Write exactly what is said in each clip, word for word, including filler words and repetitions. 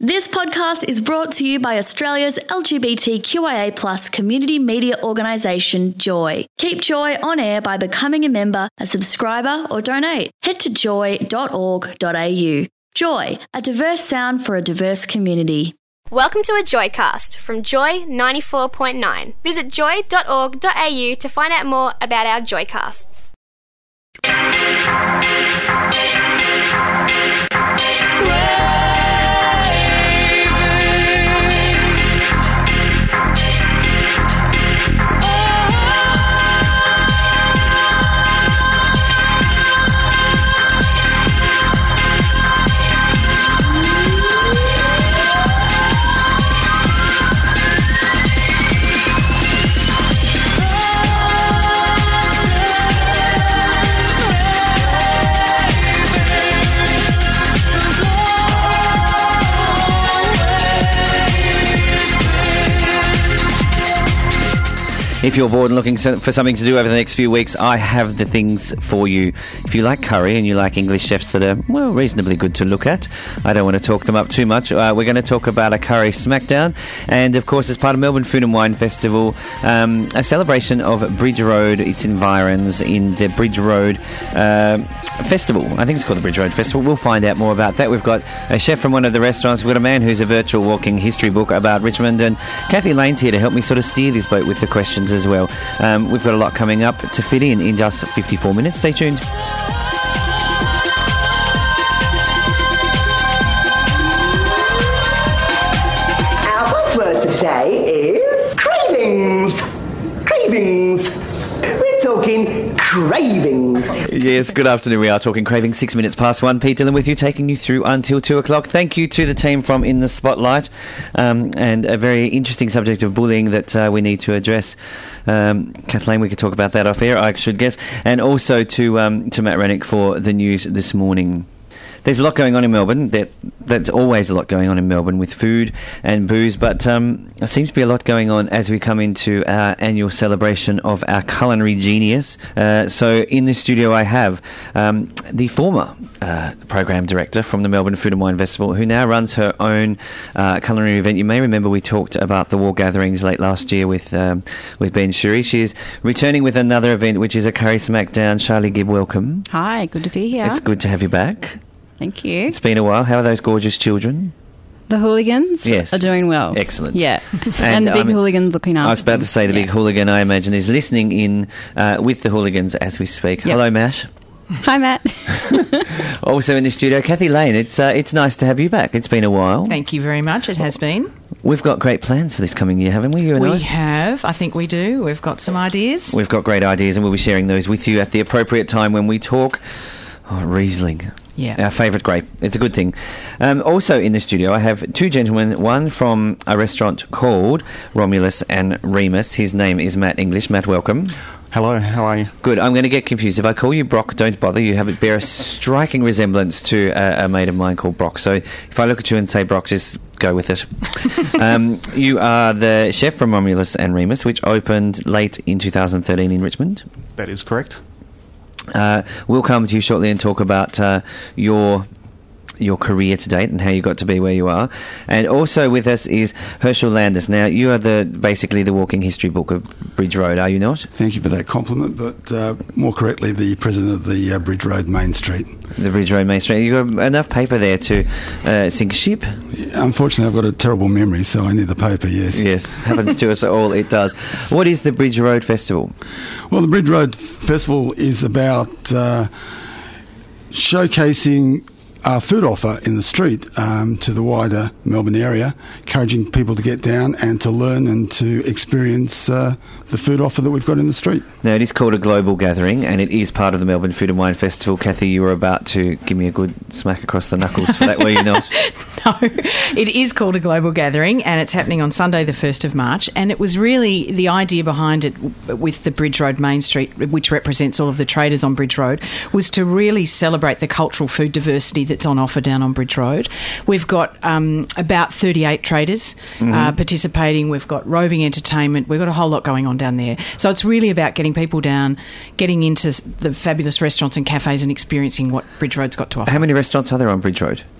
This podcast is brought to you by Australia's L G B T Q I A plus community media organisation, Joy. Keep Joy on air by becoming a member, a subscriber or donate. Head to joy dot org dot a u. Joy, a diverse sound for a diverse community. Welcome to a Joycast from Joy ninety-four point nine. Visit joy dot org dot a u to find out more about our Joycasts. If you're bored and looking for something to do over the next few weeks, I have the things for you. If you like curry and you like English chefs that are, well, reasonably good to look at, I don't want to talk them up too much. Uh, we're going to talk about a curry smackdown. And, of course, as part of Melbourne Food and Wine Festival, um, a celebration of Bridge Road, its environs in the Bridge Road uh, Festival. I think it's called the Bridge Road Festival. We'll find out more about that. We've got a chef from one of the restaurants. We've got a man who's a virtual walking history book about Richmond. And Kathy Lane's here to help me sort of steer this boat with the questions as well. Um, we've got a lot coming up to fit in in just fifty-four minutes. Stay tuned. Our first word today is cravings. Cravings. We're talking cravings. Yes, good afternoon. We are talking cravings. Six minutes past one. Pete Dillon with you, taking you through until two o'clock. Thank you to the team from In the Spotlight, um, and a very interesting subject of bullying that uh, we need to address. Um, Kathleen, we could talk about that off air, I should guess, and also to um, to Matt Rennick for the news this morning. There's a lot going on in Melbourne. That, that's always a lot going on in Melbourne with food and booze, but um, there seems to be a lot going on as we come into our annual celebration of our culinary genius. Uh, so in the studio I have um, the former uh, program director from the Melbourne Food and Wine Festival, who now runs her own uh, culinary event. You may remember we talked about the War Gatherings late last year with um, with Ben Shuri. She is returning with another event, which is a curry smackdown. Charlie Gibb, welcome. Hi, good to be here. It's good to have you back. Thank you. It's been a while. How are those gorgeous children? The hooligans yes. are doing well. Excellent. Yeah. And, and the big I mean, hooligans looking after I was about them. to say the yeah. big hooligan, I imagine, is listening in uh, with the hooligans as we speak. Yep. Hello, Matt. Hi, Matt. Also in the studio, Kathy Lane. It's uh, it's nice to have you back. It's been a while. Thank you very much. It has been. We've got great plans for this coming year, haven't we? You and we I? have. I think we do. We've got some ideas. We've got great ideas, and we'll be sharing those with you at the appropriate time when we talk. Oh, Riesling. Yeah. Our favourite grape. It's a good thing. Um, also in the studio, I have two gentlemen, one from a restaurant called Romulus and Remus. His name is Matt English. Matt, welcome. Hello, how are you? Good. I'm going to get confused. If I call you Brock, don't bother. You have it bear a striking resemblance to a, a mate of mine called Brock. So if I look at you and say Brock, just go with it. um, you are the chef from Romulus and Remus, which opened late in two thousand thirteen in Richmond. That is correct. Uh, we'll come to you shortly and talk about uh, your your career to date and how you got to be where you are. And also with us is Herschel Landis. Now, you are the basically the walking history book of Bridge Road, are you not? Thank you for that compliment, but uh, more correctly, the president of the uh, Bridge Road Main Street. The Bridge Road Main Street. You've got enough paper there to uh, sink a ship? Unfortunately, I've got a terrible memory, so I need the paper, yes. Yes, happens to us all, it does. What is the Bridge Road Festival? Well, the Bridge Road Festival is about uh, showcasing our food offer in the street um, to the wider Melbourne area, encouraging people to get down and to learn and to experience uh, the food offer that we've got in the street. Now, it is called a global gathering, and it is part of the Melbourne Food and Wine Festival. Kathy, you were about to give me a good smack across the knuckles for that, were you not? No, it is called a global gathering, and it's happening on Sunday the first of March, and it was really the idea behind it with the Bridge Road Main Street, which represents all of the traders on Bridge Road, was to really celebrate the cultural food diversity that's on offer down on Bridge Road. We've got um, about thirty-eight traders mm-hmm. uh, participating. We've got roving entertainment. We've got a whole lot going on down there. So it's really about getting people down, getting into the fabulous restaurants and cafes and experiencing what Bridge Road's got to offer. How many restaurants are there on Bridge Road?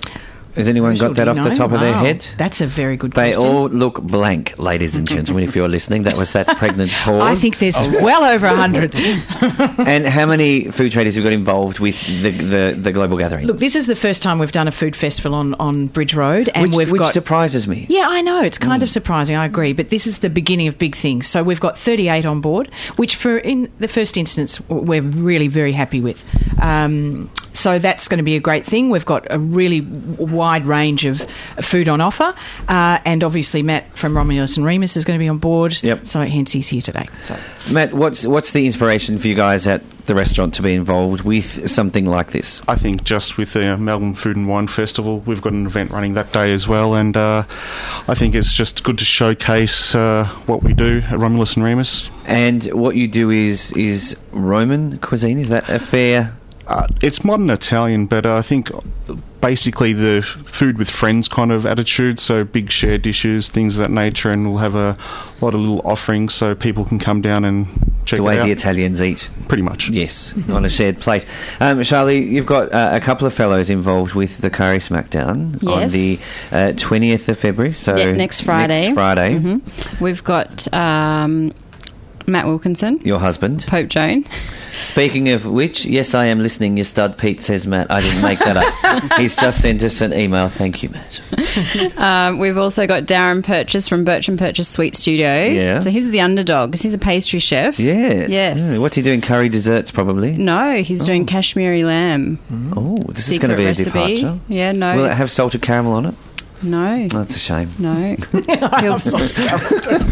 Has anyone got that off the top of their Wow. head? That's a very good They question. all look blank, ladies and gentlemen, if you're listening. That was That's Pregnant Pause. I think there's well over a hundred. And how many food traders have got involved with the, the, the global gathering? Look, this is the first time we've done a food festival on, on Bridge Road, and which we've which got. surprises me. Yeah, I know. It's kind of surprising, I agree. But this is the beginning of big things. So we've got thirty-eight on board, which for in the first instance, we're really very happy with. Um, so that's going to be a great thing. We've got a really w- wide range of food on offer. Uh, and obviously Matt from Romulus and Remus is going to be on board. Yep. So hence he's here today. So. Matt, what's what's the inspiration for you guys at the restaurant to be involved with something like this? I think just with the Melbourne Food and Wine Festival, we've got an event running that day as well, and uh, I think it's just good to showcase uh, what we do at Romulus and Remus. And what you do is is Roman cuisine. Is that a fair? Uh, it's modern Italian, but uh, I think basically the food with friends kind of attitude, so big share dishes, things of that nature, and we'll have a lot of little offerings so people can come down and check The it way out. the Italians eat. Pretty much. Yes, on a shared plate. Um, Charlie, you've got uh, a couple of fellows involved with the Curry Smackdown on Yes. the uh, twentieth of February. So Yeah, next Friday. Next Friday. Mhm. We've got um, Matt Wilkinson, Your husband. Pope Joan. Speaking of which, yes, I am listening. Your stud Pete says, Matt. I didn't make that up. He's just sent us an email. Thank you, Matt. Um, we've also got Darren Purchase from Birch and Purchase Sweet Studio. Yes. So he's the underdog because he's a pastry chef. Yes. Yes. Yeah. What's he doing? Curry desserts, probably? No, he's doing Kashmiri lamb. Oh, this is Secret going to be recipe. a departure. Yeah, no. Will it it's- have salted caramel on it? No. Oh, that's a shame. No. He'll-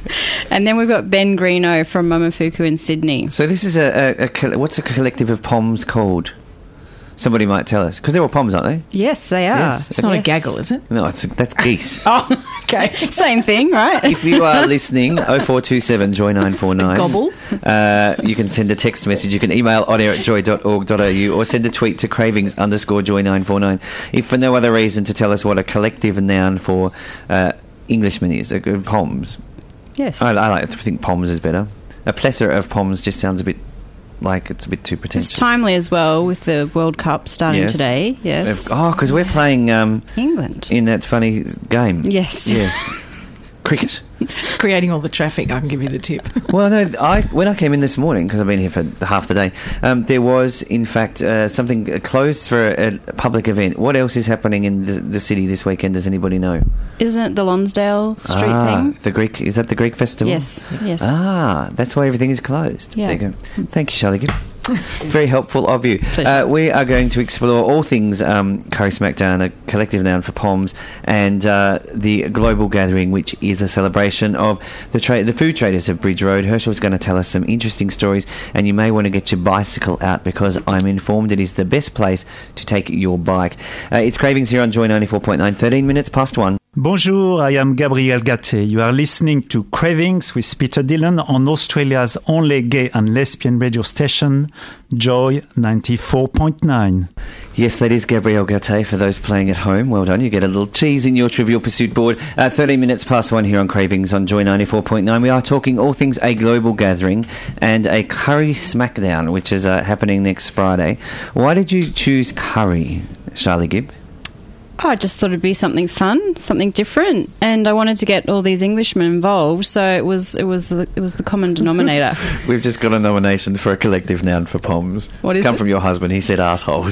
and then we've got Ben Greeno from Momofuku in Sydney. So this is a, a, a coll- what's a collective of poms called? Somebody might tell us because they're all poms, aren't they? Yes, they are. Yes. It's not a Yes. gaggle, is it? No, it's that's geese. Oh, okay. Same thing, right? If you are listening, oh four two seven joy nine four nine. Gobble. Uh, you can send a text message. You can email on air at joy dot org dot a u or send a tweet to cravings underscore joy nine four nine. If for no other reason to tell us what a collective noun for uh, Englishmen is, uh, poms. Yes. I, I like to think poms is better. A plethora of poms just sounds a bit like it's a bit too pretentious. It's timely as well with the World Cup starting Yes. today. Yes. Oh, because we're playing um, England. in that funny game. Yes. Yes. Cricket. It's creating all the traffic. I can give you the tip. Well, no, I when I came in this morning, because I've been here for half the day, um, there was, in fact, uh, something closed for a, a public event. What else is happening in the, the city this weekend? Does anybody know? Isn't it the Lonsdale Street ah, thing? The Greek, is that the Greek festival? Yes. Yes. Ah, that's why everything is closed. Yeah. There you go. Thank you, Charlie Gibb. Very helpful of you. Pleasure. Uh, we are going to explore all things um, Curry Smackdown, a collective noun for poms, and uh, the global gathering, which is a celebration of the tra- the food traders of Bridge Road. Herschel's going to tell us some interesting stories, and you may want to get your bicycle out because I'm informed it is the best place to take your bike. Uh, it's Cravings here on Joy ninety-four point nine, thirteen minutes past one. Bonjour, I am Gabriel Gatte. You are listening to Cravings with Peter Dillon on Australia's only gay and lesbian radio station, Joy ninety-four point nine. Yes, that is Gabrielle Gatte for those playing at home. Well done. You get a little cheese in your Trivial Pursuit board. Uh, thirteen minutes past one here on Cravings on Joy ninety-four point nine. We are talking all things a global gathering and a curry smackdown, which is uh, happening next Friday. Why did you choose curry, Charlie Gibb? Oh, I just thought it'd be something fun, something different, and I wanted to get all these Englishmen involved. So it was, it was, the, it was the common denominator. We've just got a nomination for a collective noun for poms. What it's is come it? from your husband. He said assholes.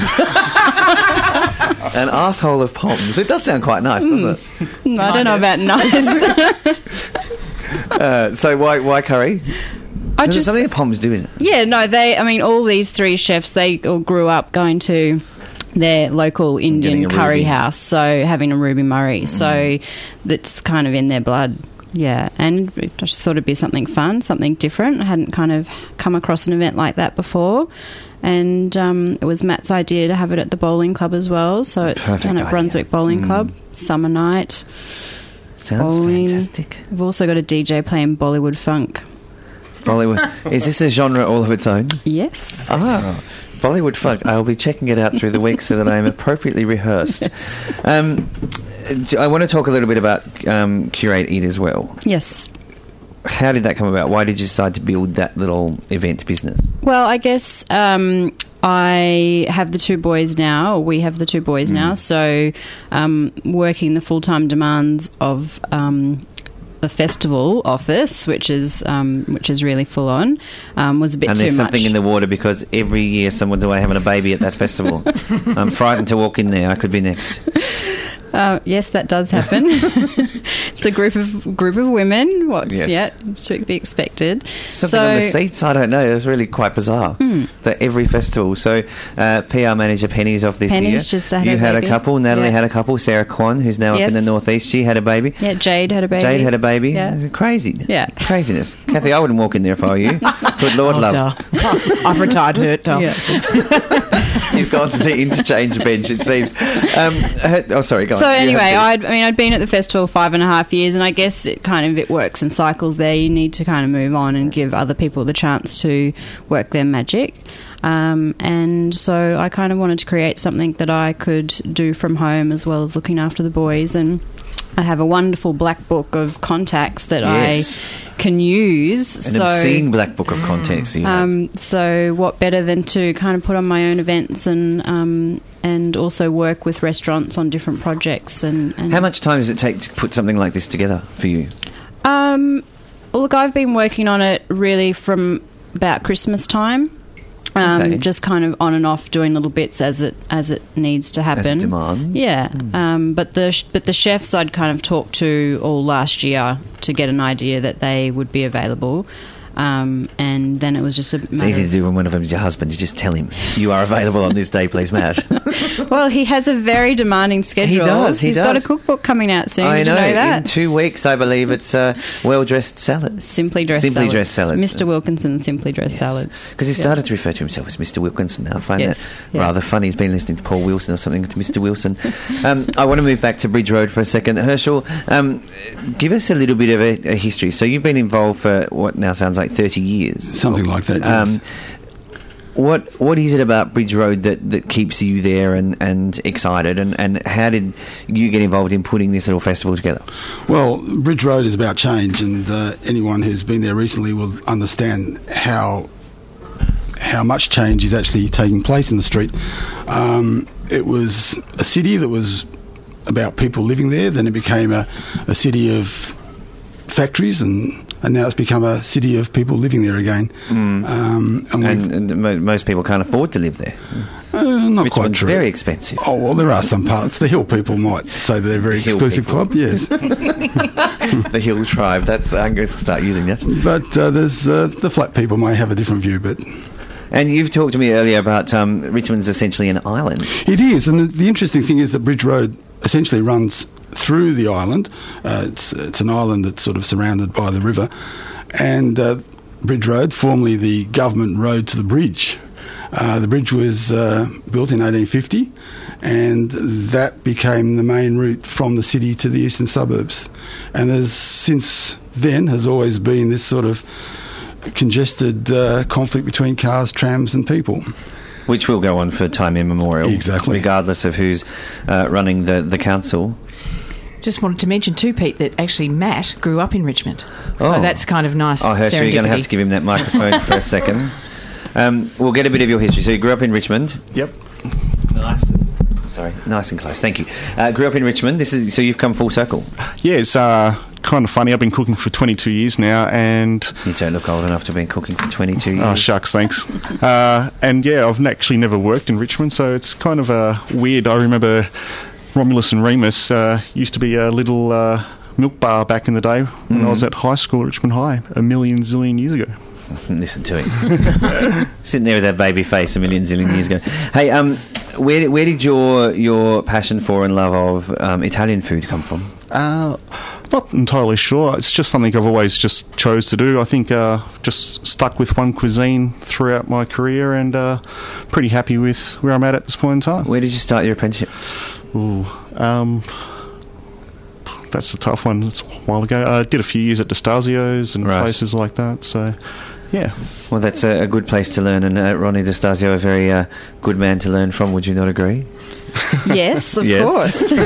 An asshole of poms. It does sound quite nice, doesn't it? I don't know about nice. Uh, so why why curry? I There's just, something that poms do, isn't it? yeah, no, they. I mean, all these three chefs, they all grew up going to their local Getting Indian a curry Ruby. house, so having a Ruby Murray. So that's kind of in their blood. Yeah, and I just thought it'd be something fun, something different. I hadn't kind of come across an event like that before. And um, it was Matt's idea to have it at the bowling club as well. So it's Perfect done at idea. Brunswick Bowling Club, summer night. Sounds Bowling. fantastic. We've also got a D J playing Bollywood funk. Bollywood. Is this a genre all of its own? Yes. Ah, Bollywood funk. I'll be checking it out through the week so that I am appropriately rehearsed. Um, I want to talk a little bit about um, Curate Eat as well. Yes. How did that come about? Why did you decide to build that little event business? Well, I guess um, I have the two boys now, or we have the two boys mm. now, so um, working the full-time demands of um, the festival office, which is um, which is really full on, um, was a bit too much. And there's something in the water because every year someone's away having a baby at that festival. I'm frightened to walk in there. I could be next. Uh, yes, that does happen. It's a group of group of women. What's yes. yeah, it's to be expected. Something so, on the seats, I don't know. It was really quite bizarre. Mm. That every festival. So, uh, P R manager Penny's off this Penny's year. Just had you a had baby. a couple. Natalie yeah. had a couple. Sarah Kwan, who's now yes. up in the northeast, she had a baby. Yeah, Jade had a baby. Jade had a baby. Yeah. It's crazy. Yeah, craziness. Kathy, I wouldn't walk in there if I were you. Good Lord, oh, love. I've retired hurt, Duh. Yeah. You've gone to the interchange bench, it seems. Um, oh, sorry, go so on. So anyway, I'd, I mean, I'd been at the festival five and a half years, and I guess it kind of it works in cycles there. You need to kind of move on and give other people the chance to work their magic. Um, and so I kind of wanted to create something that I could do from home as well as looking after the boys. And I have a wonderful black book of contacts that yes. I can use. An so, obscene black book of contacts. You um, so what better than to kind of put on my own events and um, and also work with restaurants on different projects. And, and how much time does it take to put something like this together for you? Um, well, look, I've been working on it really from about Christmas time. Um, okay. Just kind of on and off, doing little bits as it as it needs to happen. As it demands. Yeah, mm. um, but the but the chefs I'd kind of talked to all last year to get an idea that they would be available. Um, and then it was just a It's easy to do when one of them is your husband. You just tell him, you are available on this day, please, Matt. Well, he has a very demanding schedule. He does, he He's does. got a cookbook coming out soon. I Did know, you know that? in two weeks, I believe, it's uh, well-dressed salads. Simply dressed Simply salads. dressed salads. Mister Wilkinson Simply Dressed yes. Salads. Because he started yeah. to refer to himself as Mister Wilkinson now. I find yes. that yeah. rather funny. He's been listening to Paul Wilson or something, to Mister Wilson. um, I want to move back to Bridge Road for a second. Herschel, um, give us a little bit of a, a history. So you've been involved for what now sounds like thirty years. Something like that, yes. Um, what what is it about Bridge Road that, that keeps you there and, and excited, and, and how did you get involved in putting this little festival together? Well, Bridge Road is about change, and uh, anyone who's been there recently will understand how how much change is actually taking place in the street. Um, it was a city that was about people living there, then it became a, a city of factories, and and now it's become a city of people living there again. Mm. Um, and, and, and most people can't afford to live there. Uh, not Richmond's quite true. Very expensive. Oh, well, there are some parts. The Hill people might say they're a very Hill exclusive people. club, yes. The Hill tribe. That's I'm going to start using that. But uh, there's uh, the flat people may have a different view, but... And you've talked to me earlier about um, Richmond's essentially an island. It is, and the interesting thing is that Bridge Road essentially runs through the island. Uh, it's it's an island that's sort of surrounded by the river, and uh, Bridge Road, formerly the government road to the bridge. Uh, the bridge was uh, built in eighteen fifty, and that became the main route from the city to the eastern suburbs. And there's since then has always been this sort of congested uh, conflict between cars, trams and people. Which will go on for time immemorial. Exactly. Regardless of who's uh, running the, the council. Just wanted to mention too, Pete, that actually Matt grew up in Richmond. So oh. that's kind of nice. Oh, Herschel, you're going to have to give him that microphone for a second. Um, we'll get a bit of your history. So you grew up in Richmond. Yep. Nice. Sorry, nice and close. Thank you. Uh, grew up in Richmond. This is so you've come full circle. Yeah, it's uh, kind of funny. I've been cooking for twenty-two years now, and you don't look old enough to have been cooking for twenty-two years. Oh shucks, thanks. uh, and yeah, I've actually never worked in Richmond, so it's kind of uh, weird. I remember Romulus and Remus uh, used to be a little uh, milk bar back in the day when mm. I was at high school at Richmond High a million zillion years ago. Listen to him. Sitting there with that baby face a million zillion years ago. Hey, um, where, where did your your passion for and love of um, Italian food come from? Uh, not entirely sure. It's just something I've always just chose to do. I think uh, just stuck with one cuisine throughout my career, and uh, pretty happy with where I'm at at this point in time. Where did you start your apprenticeship? Ooh, um... that's a tough one. It's a while ago. I did a few years at D'Estasio's and right. places like that. So, yeah. Well, that's a, a good place to learn, and uh, Ronnie D'Estasio, a very uh, good man to learn from. Would you not agree? Yes, of yes.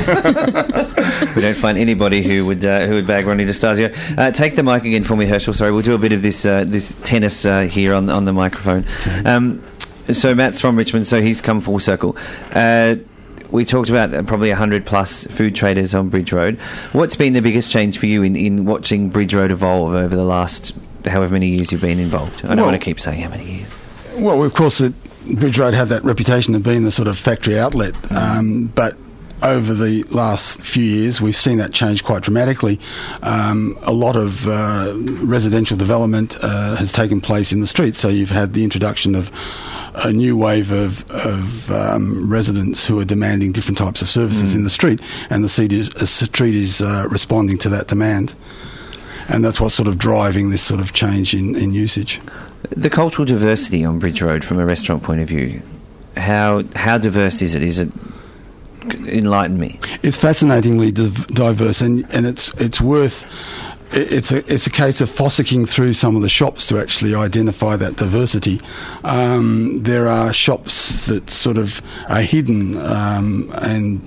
course. We don't find anybody who would uh, who would bag Ronnie D'Estasio. Uh, take the mic again for me, Herschel. Sorry, we'll do a bit of this uh, this tennis uh, here on on the microphone. Um, So Matt's from Richmond, so he's come full circle. Uh, we talked about uh, probably one hundred plus food traders on Bridge Road. What's been the biggest change for you in, in watching Bridge Road evolve over the last however many years you've been involved? I don't Well- want to keep saying how many years. Well, of course, it, Bridge Road had that reputation of being the sort of factory outlet, um, but over the last few years, we've seen that change quite dramatically. Um, a lot of uh, residential development uh, has taken place in the street, so you've had the introduction of a new wave of, of um, residents who are demanding different types of services in the street, and the street is, the street is uh, responding to that demand. And that's what's sort of driving this sort of change in, in usage. The cultural diversity on Bridge Road from a restaurant point of view, how how diverse is it? Is it enlighten me? It's fascinatingly div- diverse, and, and it's it's worth. It's a it's a case of fossicking through some of the shops to actually identify that diversity. Um, there are shops that sort of are hidden, um, and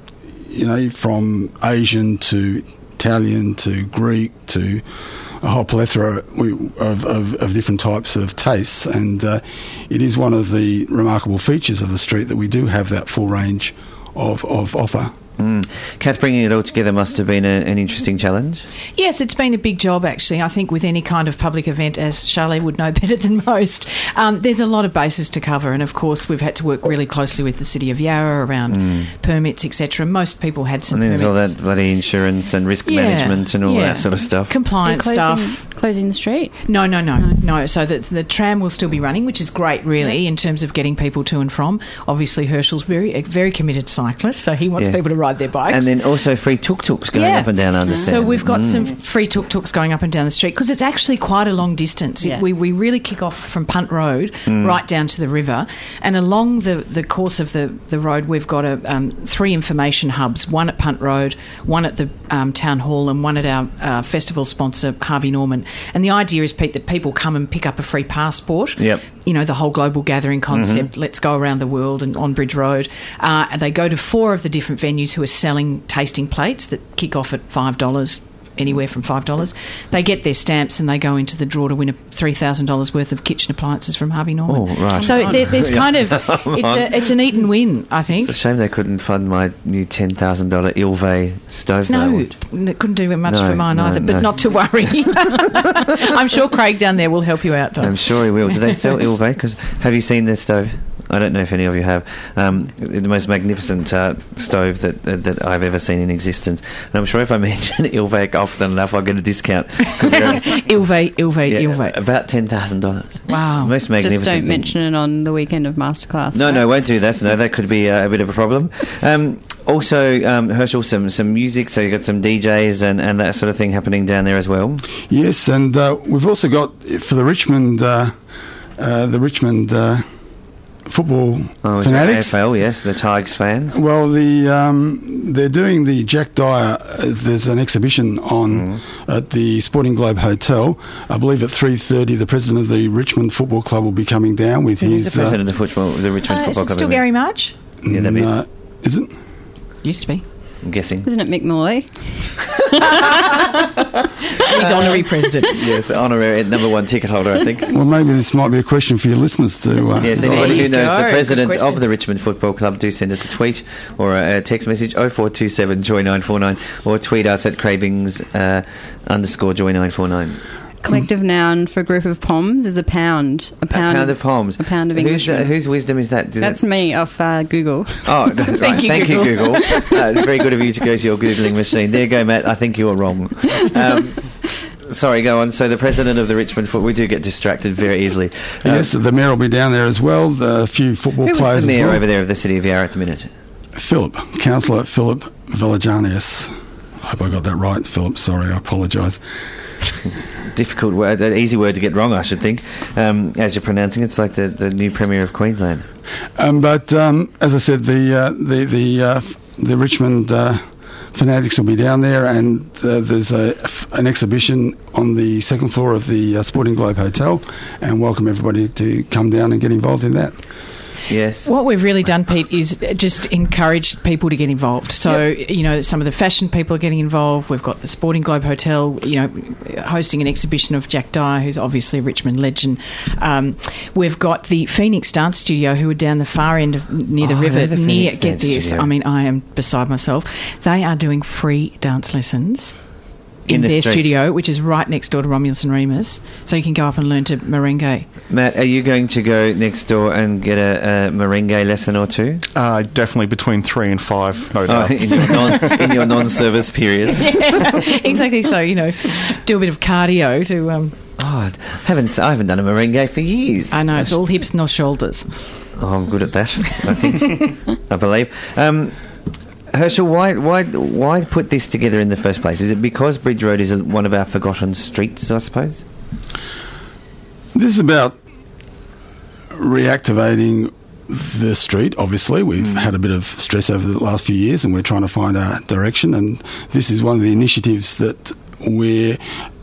you know, from Asian to Italian to Greek to a whole plethora of, of, of different types of tastes, and uh, it is one of the remarkable features of the street that we do have that full range of, of offer. Mm. Kath, bringing it all together must have been a, an interesting challenge. Yes, it's been a big job, actually. I think with any kind of public event, as Charlie would know better than most, um, there's a lot of bases to cover. And, of course, we've had to work really closely with the City of Yarra around mm. permits, et cetera. Most people had some and then permits. there's all that bloody insurance and risk yeah, management and all yeah. that sort of stuff. Compliance closing, stuff. Closing the street? No, no, no, no. no. So the, the tram will still be running, which is great, really, yeah. in terms of getting people to and from. Obviously, Herschel's very, a very committed cyclist, so he wants yeah. people to ride their bikes. And then also free tuk-tuks going yeah. up and down, I understand. So we've got mm. some free tuk-tuks going up and down the street because it's actually quite a long distance. Yeah. We, we really kick off from Punt Road mm. right down to the river, and along the, the course of the, the road we've got a, um, three information hubs, one at Punt Road, one at the um, Town Hall and one at our uh, festival sponsor, Harvey Norman. And the idea is, Pete, that people come and pick up a free passport. Yep. You know, the whole global gathering concept, mm-hmm. let's go around the world and on Bridge Road. Uh, and they go to four of the different venues who are selling tasting plates that kick off at five dollars, anywhere from five dollars. They get their stamps and they go into the draw to win a three thousand dollars worth of kitchen appliances from Harvey Norman. Oh, right. So there, there's kind of, it's a, it's an eat and win, I think. It's a shame they couldn't fund my new ten thousand dollars Ilve stove. No, they couldn't do much no, for mine no, either, but no. not to worry. I'm sure Craig down there will help you out, Tom. I'm sure he will. Do they sell Ilve? Because have you seen their stove? I don't know if any of you have. Um, the most magnificent uh, stove that uh, that I've ever seen in existence. And I'm sure if I mention Ilve often enough, I'll get a discount. Ilve, Ilve, yeah, Ilve. About ten thousand dollars. Wow. Most magnificent. Just don't thing. mention it on the weekend of Masterclass. No, right? no, won't do that. No, that could be uh, a bit of a problem. Um, also, um, Herschel, some, some music, so you've got some D Js and, and that sort of thing happening down there as well. Yes, and uh, we've also got, for the Richmond, uh, uh, the Richmond uh, football oh, fanatics. A F L, yes, the Tigers fans. Well, the um, they're doing the Jack Dyer. Uh, there's an exhibition on mm. at the Sporting Globe Hotel. I believe at three thirty, the president of the Richmond Football Club will be coming down with Who's his. the president uh, of the football, the Richmond uh, Football is it Club? Still Gary March? Yeah, that'd be uh, is it? Used to be. I'm guessing. Isn't it Mick Molloy? He's honorary president. Yes, honorary number one ticket holder, I think. Well, maybe this might be a question for your listeners to. Uh, yes, anybody who knows go. the president Good of the Richmond Football Club, do send us a tweet or a, a text message oh four two seven joy nine four nine or tweet us at cravings uh, underscore joy nine four nine. Collective noun for a group of poms is a pound. A pound, a pound of poms. A pound of English. Whose, uh, whose wisdom is that? Is That's that... me off uh, Google. Oh, right. Thank you, Thank Google. you, Google. uh, very good of you to go to your Googling machine. There you go, Matt. I think you're wrong. Um, sorry, go on. So the president of the Richmond Foot, we do get distracted very easily. Um, yes, the mayor will be down there as well. The, a few football who players is the mayor as well. over there of the city of Yarra at the minute? Philip, Councillor Philip Villajanius. I hope I got that right, Philip. Sorry, I apologise. Difficult word, an easy word to get wrong, I should think. Um, as you're pronouncing it, it's like the, the new Premier of Queensland. Um, but um, as I said, the uh, the the uh, f- the Richmond uh, fanatics will be down there, and uh, there's a, f- an exhibition on the second floor of the uh, Sporting Globe Hotel, and welcome everybody to come down and get involved in that. Yes. What we've really done, Pete, is just encourage people to get involved. So, yep. you know, some of the fashion people are getting involved. We've got the Sporting Globe Hotel, you know, hosting an exhibition of Jack Dyer, who's obviously a Richmond legend. Um, we've got the Phoenix Dance Studio, who are down the far end of near the oh, river. The near, Phoenix get Dance this, Studio. I mean, I am beside myself. They are doing free dance lessons in, in the their street. studio, which is right next door to Romulus and Remus. So you can go up and learn to merengue. Matt, are you going to go next door and get a, a merengue lesson or two? Uh, definitely between three and five, no Oh, doubt. in your non in your non-service period. Yeah, exactly. So, you know, do a bit of cardio to... Um, Oh, I haven't I haven't done a merengue for years. I know, it's all hips, no shoulders. Oh, I'm good at that, I think. I believe. Um, Herschel, why, why, why put this together in the first place? Is it because Bridge Road is a, one of our forgotten streets, I suppose? This is about reactivating the street. Obviously, we've mm. had a bit of stress over the last few years, and we're trying to find our direction. And this is one of the initiatives that we're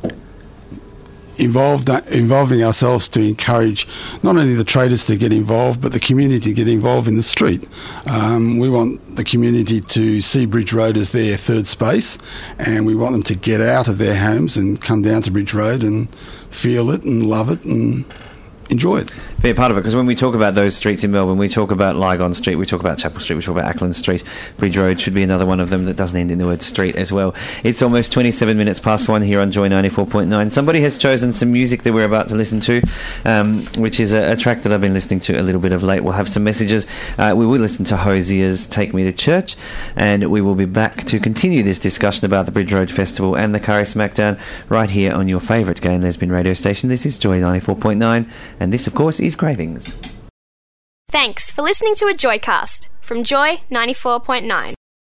involved involving ourselves to encourage not only the traders to get involved, but the community to get involved in the street. Um, we want the community to see Bridge Road as their third space, and we want them to get out of their homes and come down to Bridge Road and feel it and love it and enjoy it. Be a part of it, because when we talk about those streets in Melbourne, we talk about Lygon Street, we talk about Chapel Street, we talk about Ackland Street. Bridge Road should be another one of them that doesn't end in the word street as well. It's almost twenty-seven minutes past one here on Joy ninety-four point nine. Somebody has chosen some music that we're about to listen to, um, which is a, a track that I've been listening to a little bit of late. We'll have some messages. Uh, we will listen to Hosier's Take Me to Church, and we will be back to continue this discussion about the Bridge Road Festival and the Curry Smackdown right here on your favourite gay and lesbian radio station. This is Joy ninety-four point nine, and this, of course, is Cravings. Thanks for listening to a Joycast from Joy ninety-four point nine.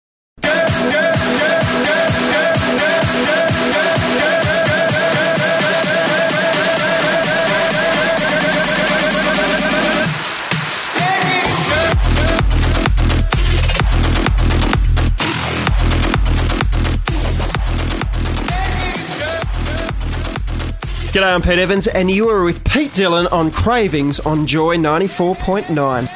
G'day, I'm Pete Evans, and you are with Pete Dillon on Cravings on Joy ninety-four point nine.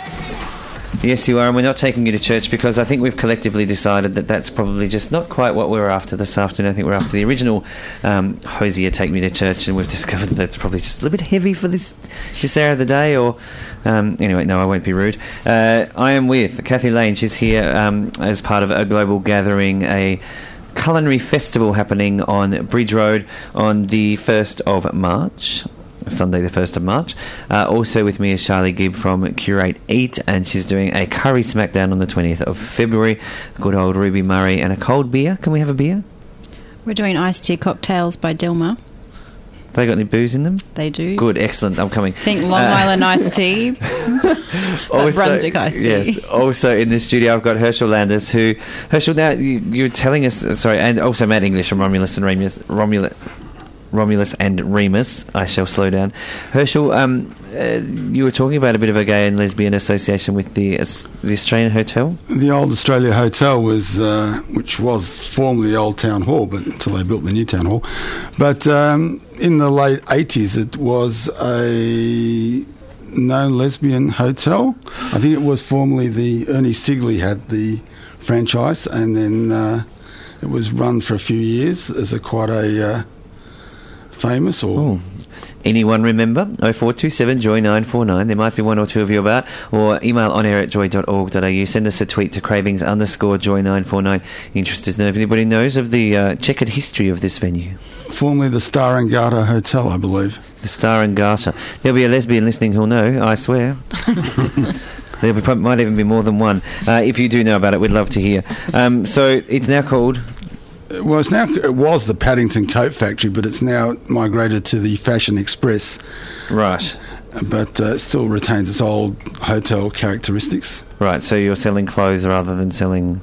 Yes, you are, and we're not taking you to church because I think we've collectively decided that that's probably just not quite what we were after this afternoon. I think we're after the original um, Hosier Take Me to Church, and we've discovered that it's probably just a little bit heavy for this this hour of the day. Or um, anyway, no, I won't be rude. Uh, I am with Kathy Lane. She's here um, as part of a global gathering, a culinary festival happening on Bridge Road on the first of March. Sunday the first of March. Uh, also with me is Charlie Gibb from Curate Eat, and she's doing a curry smackdown on the twentieth of February. Good old Ruby Murray and a cold beer. Can we have a beer? We're doing iced tea cocktails by Dilma. They got any booze in them? They do. Good, excellent. I'm coming. Think Long uh, Island iced tea. also, Brunswick iced tea. Yes. Also in the studio, I've got Herschel Landers, who Herschel. Now you, you're telling us. Sorry, and also Matt English from Romulus and Remus. Romulus. Romulus and Remus. I shall slow down. Herschel, um, uh, you were talking about a bit of a gay and lesbian association with the uh, the Australian Hotel. The old Australia Hotel was, uh, which was formerly Old Town Hall, but until they built the new Town Hall. But um, in the late eighties, it was a known lesbian hotel. I think it was formerly the Ernie Sigley had the franchise, and then uh, it was run for a few years as a quite a uh, famous or... Ooh. Anyone remember? oh four two seven joy nine four nine. There might be one or two of you about. Or email on air at joy dot org dot a u. Send us a tweet to cravings underscore joy nine four nine. Interested to know if anybody knows of the uh, checkered history of this venue. Formerly the Star and Garter Hotel, I believe. The Star and Garter. There'll be a lesbian listening who'll know, I swear. There might even be more than one. Uh, if you do know about it, we'd love to hear. Um, so it's now called... Well, it's now it was the Paddington Coat Factory, but it's now migrated to the Fashion Express. Right. But uh, it still retains its old hotel characteristics. Right, so you're selling clothes rather than selling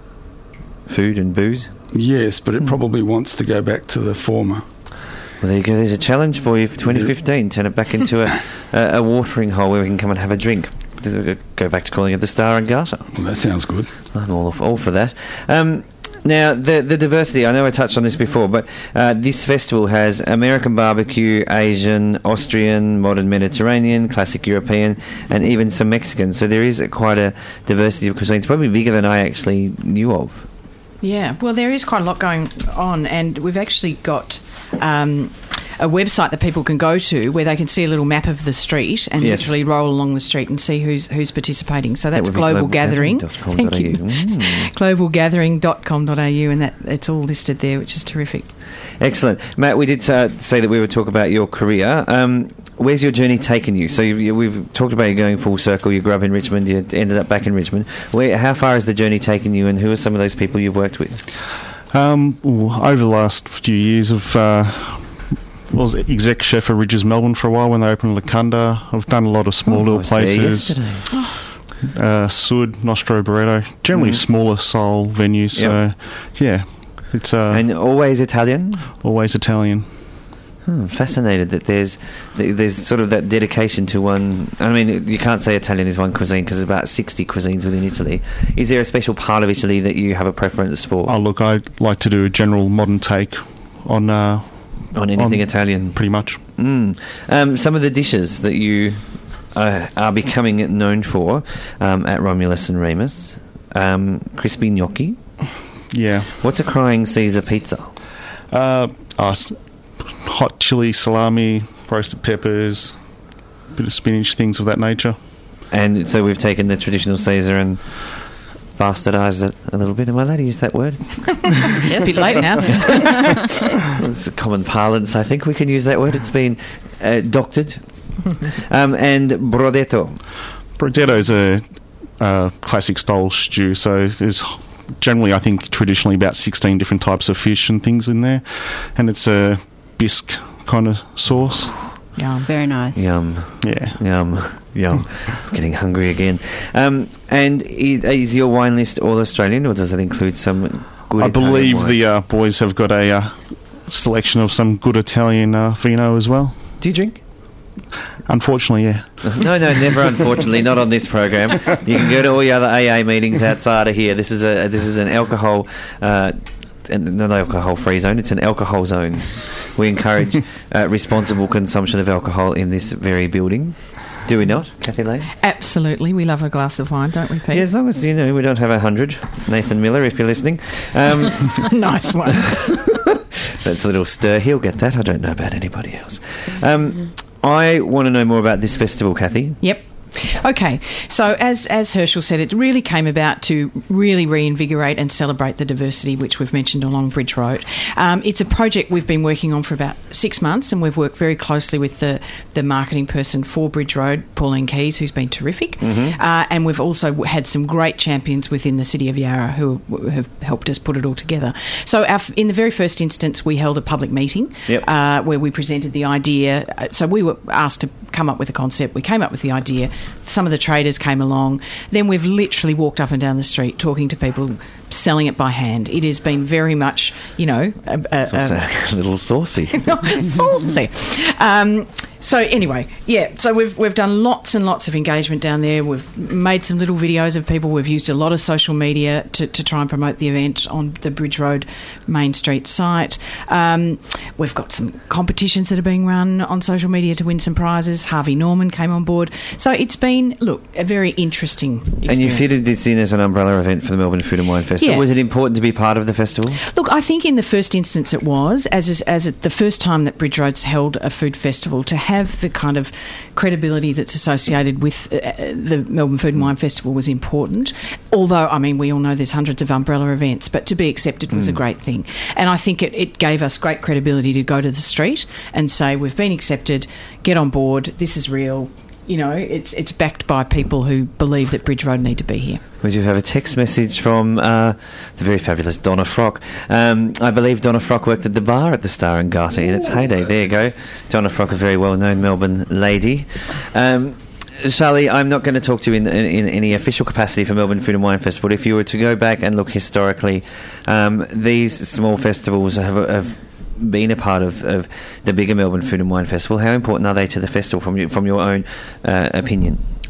food and booze? Yes, but it probably wants to go back to the former. Well, there you go. There's a challenge for you for twenty fifteen. Turn it back into a, a, a watering hole where we can come and have a drink. Go back to calling it the Star and Garter. Well, that sounds good. I'm all, all for that. Um... Now, the the diversity, I know I touched on this before, but uh, this festival has American barbecue, Asian, Austrian, modern Mediterranean, classic European, and even some Mexican. So there is a, quite a diversity of cuisines, probably bigger than I actually knew of. Yeah, well, there is quite a lot going on, and we've actually got um, a website that people can go to where they can see a little map of the street and Yes. literally roll along the street and see who's who's participating. So that's That would be Global global Gathering. gathering dot com dot a u. Thank you. Mm. global gathering dot com dot a u, and that it's all listed there, which is terrific. Excellent. Matt, we did uh, say that we would talk about your career. Um, where's your journey taken you? So you've, you, we've talked about you going full circle. You grew up in Richmond. You ended up back in Richmond. Where, how far has the journey taken you, and who are some of those people you've worked with? Um, well, over the last few years, I've uh, was exec chef at Ridges Melbourne for a while when they opened Lacunda. I've done a lot of small Oh, I little was there places. yesterday. Uh, Sud, Nostro Barreto, generally Mhm. smaller soul venues. So, yeah, it's uh, And always Italian? always Italian. Hmm, fascinated that there's th- there's sort of that dedication to one. I mean, you can't say Italian is one cuisine because there's about sixty cuisines within Italy. Is there a special part of Italy that you have a preference for? Oh, look, I like to do a general modern take on uh, on anything on- Italian? pretty much. Mm. Um, some of the dishes that you uh, are becoming known for um, at Romulus and Remus. Um, crispy gnocchi. Yeah. What's a crying Caesar pizza? Uh, uh, s- hot chili, salami, roasted peppers, bit of spinach, things of that nature. And so we've taken the traditional Caesar and bastardised it a little bit. Am I allowed to use that word? A bit late now. It's a common parlance, I think we can use that word. It's been uh, doctored. Um, and brodetto. Brodetto's a uh, classic style stew, so there's generally, I think, traditionally about sixteen different types of fish and things in there, and it's a bisque kind of sauce. Yum. Very nice. Yum. Yeah. Yum. Yum. I'm getting hungry again. Um, and is, is your wine list all Australian, or does it include some good I Italian believe wines? the uh, boys have got a uh, selection of some good Italian uh, vino as well. Do you drink? Unfortunately, yeah. No, no, never. Unfortunately, not on this program. You can go to all your other A A meetings outside of here. This is a this is an alcohol, uh, and not alcohol free zone. It's an alcohol zone. We encourage uh, responsible consumption of alcohol in this very building. Do we not, Kathy Lane? Absolutely. We love a glass of wine, don't we, Pete? Yeah, as long as you know we don't have a hundred. Nathan Miller, if you're listening, um, Nice one. that's a little stir. He'll get that. I don't know about anybody else. Um, I want to know more about this festival, Kathy. Yep. Okay, so as as Herschel said, it really came about to really reinvigorate and celebrate the diversity which we've mentioned along Bridge Road. Um, it's a project we've been working on for about six months, and we've worked very closely with the, the marketing person for Bridge Road, Pauline Keys, who's been terrific. Mm-hmm. Uh, and we've also had some great champions within the City of Yarra who have helped us put it all together. So our, in the very first instance, we held a public meeting Yep. uh, where we presented the idea. Uh, So we were asked to come up with a concept. We came up with the idea. Some of the traders came along. Then we've literally walked up and down the street talking to people, selling it by hand. It has been very much, you know, a, a, It's also a little saucy. saucy. Um, so anyway, yeah. So we've we've done lots and lots of engagement down there. We've made some little videos of people. We've used a lot of social media to, to try and promote the event on the Bridge Road Main Street site. Um, we've got some competitions that are being run on social media to win some prizes. Harvey Norman came on board. So it's been, look, a very interesting experience. And you fitted this in as an umbrella event for the Melbourne Food and Wine Festival. Yeah. Was it important to be part of the festival? Look, I think in the first instance it was, as as it, the first time that Bridge Road's held a food festival, to have the kind of credibility that's associated with uh, the Melbourne Food and Wine Festival was important. Although, I mean, we all know there's hundreds of umbrella events, but to be accepted was Mm. a great thing. And I think it, it gave us great credibility to go to the street and say, we've been accepted, get on board, this is real. You know, it's it's backed by people who believe that Bridge Road need to be here. We do have a text message from uh, the very fabulous Donna Frock. Um, I believe Donna Frock worked at the bar at the Star and Garter in its heyday. There you go. Donna Frock, a very well-known Melbourne lady. Um, Charlie, I'm not going to talk to you in, in, in any official capacity for Melbourne Food and Wine Festival. But if you were to go back and look historically, um, these small festivals have, have been a part of, of the bigger Melbourne Food and Wine Festival. How important are they to the festival from your, from your own uh, opinion?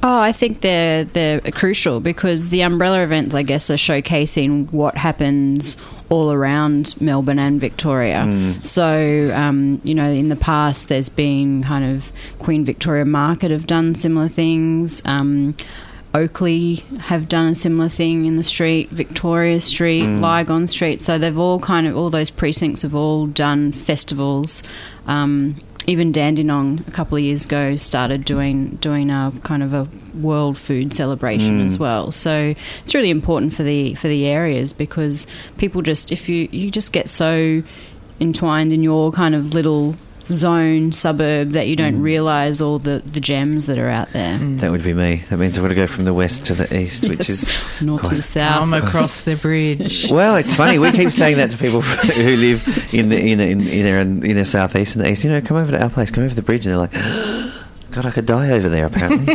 Oh, I think they're they're crucial because the umbrella events, I guess, are showcasing what happens all around Melbourne and Victoria. Mm. So, um, you know, in the past, there's been kind of Queen Victoria Market have done similar things. Um, Oakley have done a similar thing in the street, Victoria Street, mm. Lygon Street. So they've all kind of, all those precincts have all done festivals. Um, even Dandenong a couple of years ago started doing doing a kind of a world food celebration mm. as well. So it's really important for the for the areas because people just, if you, you just get so entwined in your kind of little zone, suburb, that you don't mm. realise all the, the gems that are out there. Mm. That would be me. That means I've got to go from the west to the east, yes. which is north to the south. Come across the bridge. Well, it's funny. We keep saying that to people who live in the in in in in, in the southeast and the east. You know, come over to our place, come over the bridge, and they're like, God, I could die over there. Apparently,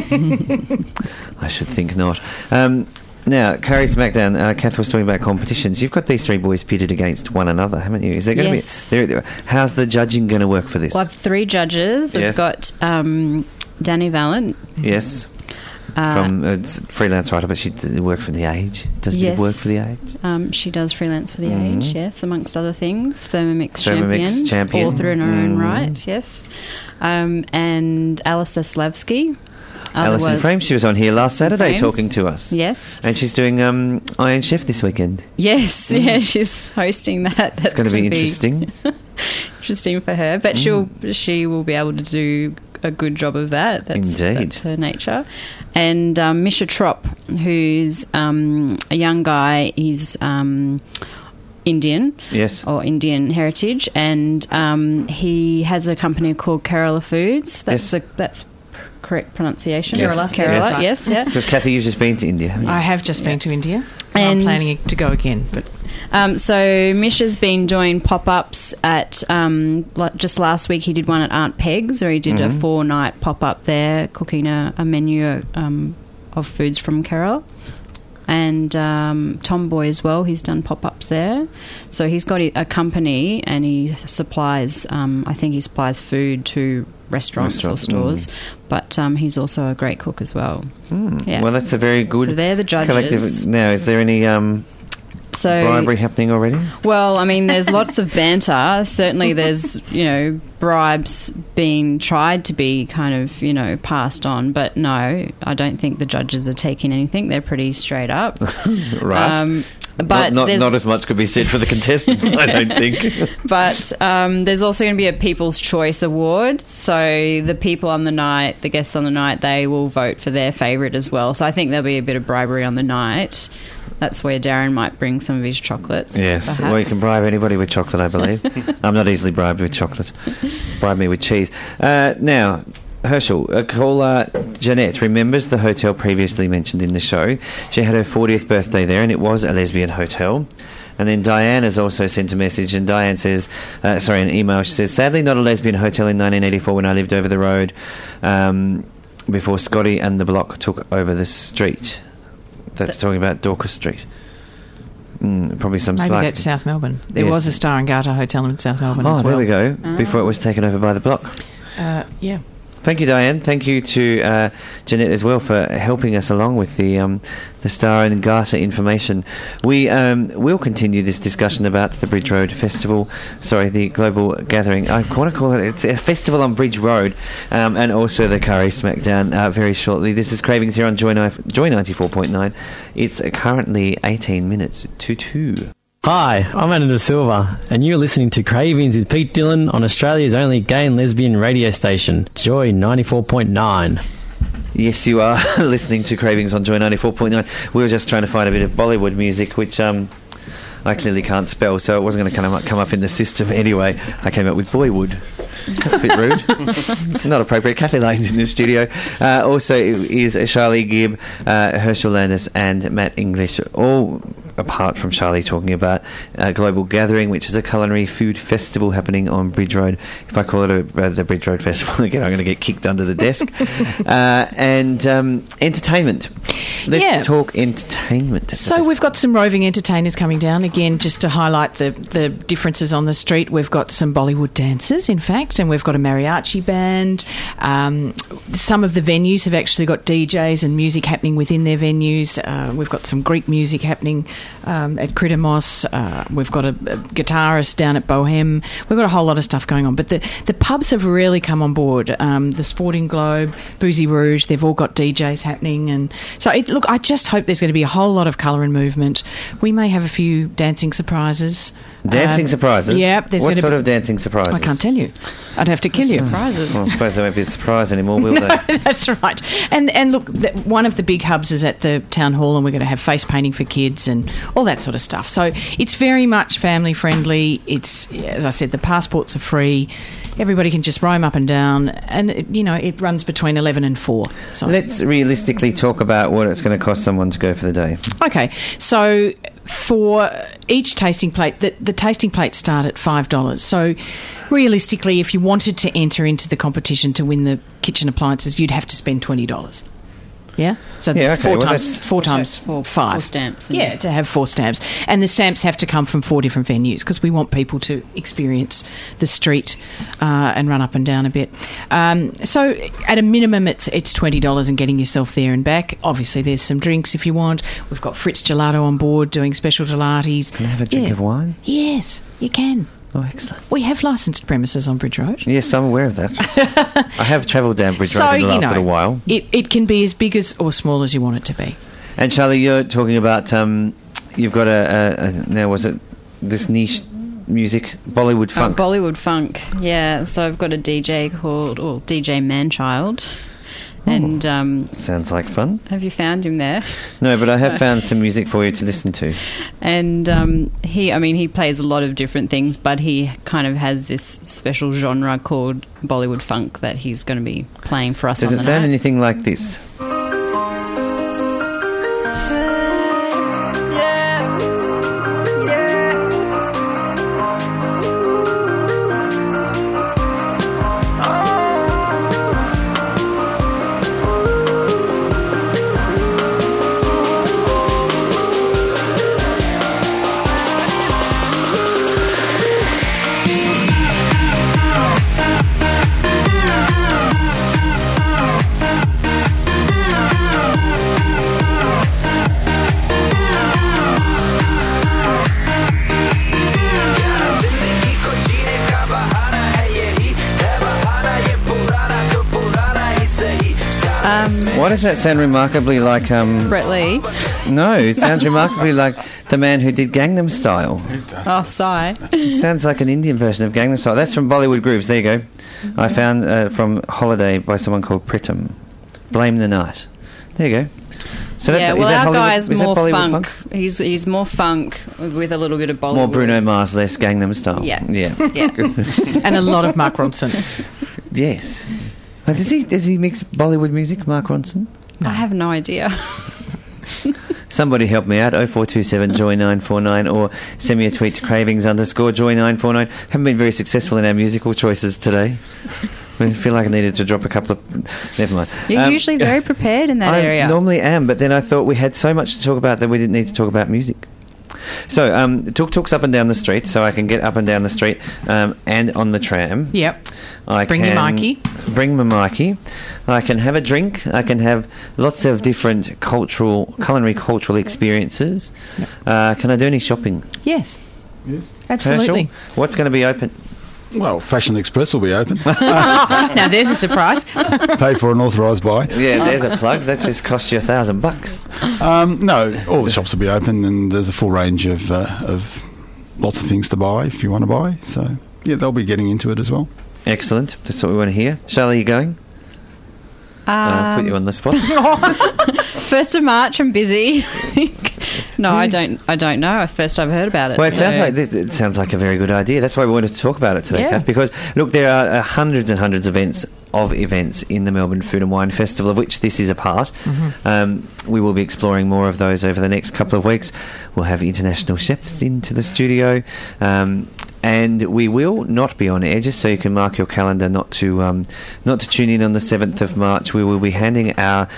I should think not. Um, Now, Curry Smackdown, uh, Kath was talking about competitions. You've got these three boys pitted against one another, haven't you? Is there going yes. to be? There, how's the judging going to work for this? Well, I have three judges. Yes. I've got um, Danny Valent. Yes. Uh, From a freelance writer, but she d- work for The Age. Does she yes. work for The Age? Um, she does freelance for The Mm. Age, yes, amongst other things. Thermomix, Thermomix champion, champion. author in her Mm. own right, yes. Um, and Alice Slavsky. Alison Frame, she was on here last Saturday Frames. talking to us. Yes. And she's doing um, Iron Chef this weekend. Yes, Mm. yeah, she's hosting that. That's It's going to be interesting. interesting for her, but Mm. she'll she will be able to do a good job of that. That's, Indeed. that's her nature. And um, Misha Trop, who's um, a young guy, he's um, Indian, yes, or Indian heritage, and um, he has a company called Kerala Foods. That's Yes. a, that's correct pronunciation. Yes. Kerala, Kerala, Yes. yes, yeah. Because Kathy, you've just been to India, haven't you? I have just been Yeah. to India. And I'm planning to go again, but Um, so Misha's been doing pop-ups at, um, like just last week he did one at Aunt Peg's, or he did Mhm. a four-night pop-up there, cooking a, a menu um, of foods from Kerala. And um, Tomboy as well, he's done pop-ups there. So he's got a company and he supplies, um, I think he supplies food to restaurants, Restaurants, or stores, mm. but um, he's also a great cook as well. Mm. Yeah. Well, that's a very good So they're the judges. collective. Now, is there any um, So bribery happening already? Well, I mean, there's lots of banter. Certainly there's, you know, bribes being tried to be kind of, you know, passed on. But no, I don't think the judges are taking anything. They're pretty straight up. Right. Um, but not, not, there's- not as much could be said for the contestants, I don't think. But um, there's also going to be a People's Choice Award. So the people on the night, the guests on the night, they will vote for their favourite as well. So I think there'll be a bit of bribery on the night. That's where Darren might bring some of his chocolates. Yes, perhaps. well, you can bribe anybody with chocolate, I believe. I'm not easily bribed with chocolate. Bribe me with cheese. Uh, now, Herschel, a caller, Jeanette, remembers the hotel previously mentioned in the show. She had her fortieth birthday there, and it was a lesbian hotel. And then Diane has also sent a message, and Diane says, uh, sorry, an email. She says, sadly not a lesbian hotel in nineteen eighty-four when I lived over the road um, before Scotty and the block took over the street. That's talking about Dorcas Street. Mm, probably some maybe slight... that's South Melbourne. There Yes. was a Star and Garter hotel in South Melbourne Oh, as well. there we go. Before it was taken over by the block. Uh, yeah. Thank you, Diane. Thank you to uh, Jeanette as well for helping us along with the um, the Star and Garter information. We um, will continue this discussion about the Bridge Road Festival. Sorry, the Global Gathering. I want to call it it's a festival on Bridge Road, um, and also the Curry Smackdown uh, very shortly. This is Cravings here on Joy, Joy ninety-four point nine. It's currently eighteen minutes to two. Hi, I'm Anna De Silva, and you're listening to Cravings with Pete Dillon on Australia's only gay and lesbian radio station, Joy ninety-four point nine. Yes, you are listening to Cravings on Joy ninety-four point nine. We were just trying to find a bit of Bollywood music, which um, I clearly can't spell, so it wasn't going to come up, come up in the system anyway. I came up with Boywood. That's a bit rude. Not appropriate. Kathy Lane's in the studio. Uh, also is Charlie Gibb, uh, Herschel Landis and Matt English, all apart from Charlie talking about uh, Global Gathering, which is a culinary food festival happening on Bridge Road. If I call it a, uh, the Bridge Road Festival again, I'm going to get kicked under the desk. uh, and um, entertainment. Let's Yeah. talk entertainment. So we've got some roving entertainers coming down again, just to highlight the, the differences on the street. We've got some Bollywood dancers, in fact, and we've got a mariachi band. Um, some of the venues have actually got D Js and music happening within their venues. Uh, we've got some Greek music happening um, at Critamos. Uh, we've got a, a guitarist down at Bohem. We've got a whole lot of stuff going on. But the, the pubs have really come on board. Um, the Sporting Globe, Boozy Rouge, they've all got D Js happening. And so, it, look, I just hope there's going to be a whole lot of colour and movement. We may have a few dancing surprises. Dancing Um, surprises? Yeah. There's what gonna sort be, of dancing surprises? I can't tell you. I'd have to kill you. Surprises. Well, I suppose they won't be a surprise anymore, will they? That's right. And and look, the, one of the big hubs is at the town hall, and we're going to have face painting for kids and all that sort of stuff. So it's very much family friendly. It's, as I said, the passports are free. Everybody can just roam up and down, and it, you know it runs between eleven and four. So Let's realistically talk about what it's going to cost someone to go for the day. okay, so for each tasting plate, the, the tasting plates start at five dollars. So realistically, if you wanted to enter into the competition to win the kitchen appliances, you'd have to spend twenty dollars. Yeah, so Yeah, okay, four well, times that's- four times Four- five four stamps and- Yeah, to have four stamps, and the stamps have to come from four different venues because we want people to experience the street uh, and run up and down a bit. Um, so at a minimum, it's it's twenty dollars and getting yourself there and back. Obviously, there's some drinks if you want. We've got Fritz Gelato on board doing special gelatis. Can I have a drink Yeah. of wine? Yes, you can. Oh, excellent. We have licensed premises on Bridge Road. Yes, I'm aware of that. I have travelled down Bridge Road So, in the you last know, little while. It, it can be as big as or small as you want it to be. And Charlie, you're talking about um, you've got a, a, a now was it this niche music Bollywood Oh, funk? Bollywood funk, yeah. So I've got a D J called, or D J Manchild. And um, Sounds like fun. have you found him there? No, but I have found some music for you to listen to. And um, he, I mean, he plays a lot of different things, but he kind of has this special genre called Bollywood funk that he's going to be playing for us Does on it the sound night. anything like this? Why does that sound remarkably like um? Brett Lee. No, it sounds remarkably like the man who did Gangnam Style. Oh, sigh. It sounds like an Indian version of Gangnam Style. That's from Bollywood Grooves. There you go. I found uh, from Holiday by someone called Pritam. Blame the Night. There you go. So that's yeah, is well, that our Hollywood- guy's is that more Bollywood funk. He's he's more funk with a little bit of Bollywood. More Bruno Mars, less Gangnam Style. Yeah. Yeah. Yeah. And a lot of Mark Ronson. Yes. Oh, does he does he mix Bollywood music, Mark Ronson? I have no idea. Somebody help me out, oh four two seven joy nine four nine, or send me a tweet to cravings underscore joy nine four nine. Haven't been very successful in our musical choices today. I feel like I needed to drop a couple of... Never mind. You're Um, usually very prepared in that I area. normally am, but then I thought we had so much to talk about that we didn't need to talk about music. So, um, Tuk Tuk's up and down the street, so I can get up and down the street um, and on the tram. Yep. I Bring your can Mikey. Bring my Mikey. I can have a drink. I can have lots of different cultural, culinary cultural experiences. Uh, can I do any shopping? Yes. Yes. Absolutely. Herschel? What's going to be open? Well, Fashion Express will be open. Now there's a surprise. Pay for an authorised buy. Yeah, there's a plug. That just cost you a thousand bucks. Um, no, all the shops will be open, and there's a full range of uh, of lots of things to buy if you want to buy. So yeah, they'll be getting into it as well. Excellent. That's what we want to hear. Charlie, you going? Uh, put you on the spot. First of March, I'm busy. No, I don't. I don't know. First, I've heard about it. Well, it so- sounds like this, it sounds like a very good idea. That's why we wanted to talk about it today, Yeah. Kath, because look, there are uh, hundreds and hundreds of events of events in the Melbourne Food and Wine Festival, of which this is a part. Mm-hmm. Um, we will be exploring more of those over the next couple of weeks. We'll have international chefs into the studio. Um, And we will not be on air, just so you can mark your calendar not to um, not to tune in on the seventh of March. We will be handing our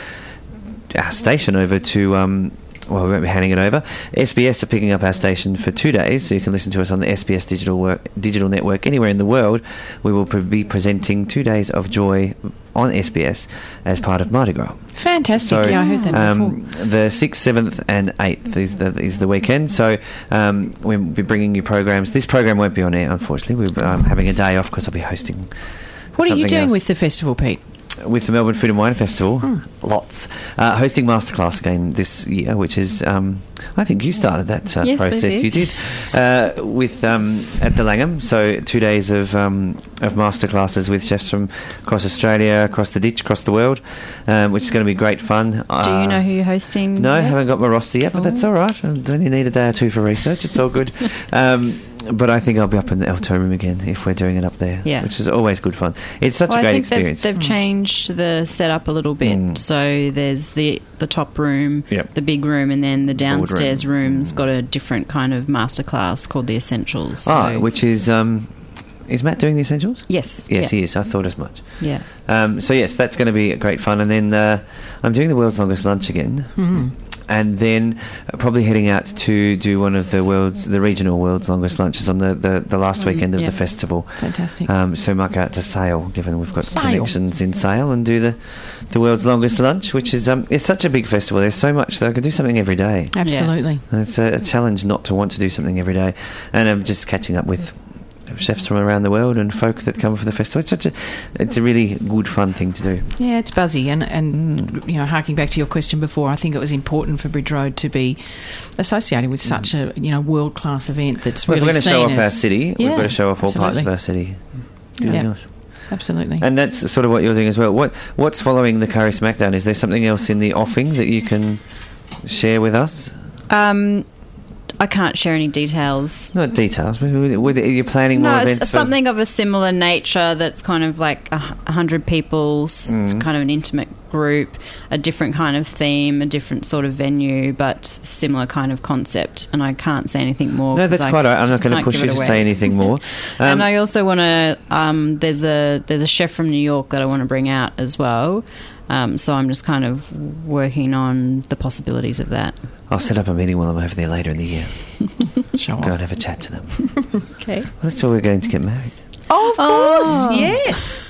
our station over to. Um, well, we won't be handing it over. S B S are picking up our station for two days, so you can listen to us on the S B S digital work, digital network anywhere in the world. We will pre- be presenting two days of joy on S B S as part of Mardi Gras. Fantastic. So, Yeah, I heard that um, before. the sixth, seventh and eighth is the, is the weekend. So um, we'll be bringing you programs. This program won't be on air, unfortunately. We're um, having a day off because I'll be hosting What are you something doing else. with the festival, Pete? With the Melbourne Food and Wine Festival, Hmm. lots. Uh, hosting Masterclass again this year, which is, um, I think you started that uh, Yes, I process. did. You did. Uh, with um, at the Langham. So two days of um, of masterclasses with chefs from across Australia, across the ditch, across the world, um, which is going to be great fun. Do Uh, you know who you're hosting? No, I yet? haven't got my roster yet, but that's Oh. all right. I only need a day or two for research. It's all good. um, but I think I'll be up in the Alto Room again if we're doing it up there, Yeah. which is always good fun. It's such Well, a I great think experience. They've, they've changed the setup a little bit. Mm. So there's the the top room, Yep. the big room, and then the downstairs room's got a different kind of masterclass called the Essentials. So, Ah, which is um, is Matt doing the Essentials? yes, Yes, yeah, he is. I thought as much. yeah. Um, so yes, that's going to be great fun. And then uh, I'm doing the world's longest lunch again, Mm. and then uh, probably heading out to do one of the world's the regional world's longest lunches on the, the, the last weekend of yeah. the festival. Fantastic. Um, so mark out to Sale, given we've got Sale. connections in Sale, and do the the world's longest lunch, which is um, it's such a big festival. There's so much that I could do something every day. Absolutely. It's a, a challenge not to want to do something every day, and I'm just catching up with chefs from around the world and folk that come for the festival. It's such a, it's a really good fun thing to do. Yeah, it's buzzy, and and Mm. you know, harking back to your question before, I think it was important for Bridge Road to be associated with such a you know world class event that's Well, really if we're going to show seen off our as- city, Yeah, we've got to show off all parts absolutely. of our city. Do Yeah. we not? Absolutely. And that's sort of what you're doing as well. What what's following the Curry Smackdown? Is there something else in the offing that you can share with us? Um, I can't share any details. Not details, but with- with- are you planning more No, events? it's for- something of a similar nature that's kind of like a h- a hundred people, s- it's Mm. kind of an intimate group, a different kind of theme, a different sort of venue, but similar kind of concept. And I can't say anything more. No, 'cause that's I quite all right. I'm not just going to can't push give you it to away. say anything more. and Um, I also want to. Um, there's a there's a chef from New York that I want to bring out as well. Um, so I'm just kind of working on the possibilities of that. I'll set up a meeting while I'm over there later in the year. Show Go off. and have a chat to them. Okay. Well, that's why we're going to get married. Oh, of course, Oh. yes.